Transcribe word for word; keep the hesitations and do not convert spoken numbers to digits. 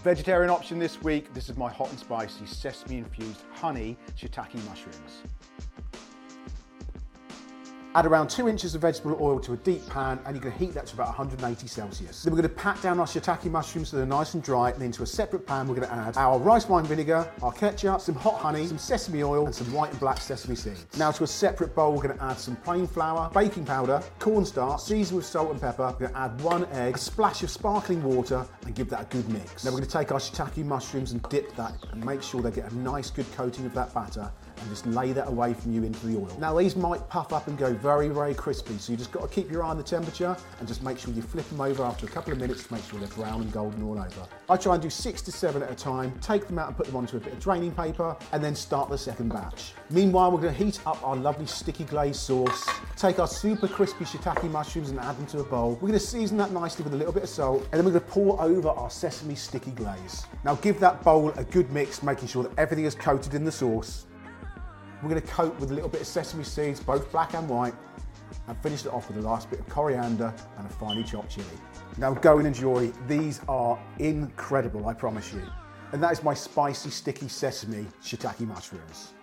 Vegetarian option this week, this is my hot and spicy sesame infused honey shiitake mushrooms. Add around two inches of vegetable oil to a deep pan and you're going to heat that to about one hundred eighty Celsius. Then we're going to pat down our shiitake mushrooms so they're nice and dry, and into a separate pan we're going to add our rice wine vinegar, our ketchup, some hot honey, some sesame oil and some white and black sesame seeds. Now to a separate bowl we're going to add some plain flour, baking powder, cornstarch, seasoned with salt and pepper. We're going to add one egg, a splash of sparkling water and give that a good mix. Now we're going to take our shiitake mushrooms and dip that and make sure they get a nice good coating of that batter, and just lay that away from you into the oil. Now these might puff up and go very, very crispy, so you just got to keep your eye on the temperature and just make sure you flip them over after a couple of minutes to make sure they're brown and golden all over. I try and do six to seven at a time, take them out and put them onto a bit of draining paper, and then start the second batch. Meanwhile, we're going to heat up our lovely sticky glaze sauce, take our super crispy shiitake mushrooms and add them to a bowl. We're going to season that nicely with a little bit of salt, and then we're going to pour over our sesame sticky glaze. Now give that bowl a good mix, making sure that everything is coated in the sauce. We're going to coat with a little bit of sesame seeds, both black and white, and finish it off with a last bit of coriander and a finely chopped chilli. Now go and enjoy. These are incredible, I promise you. And that is my spicy, sticky sesame shiitake mushrooms.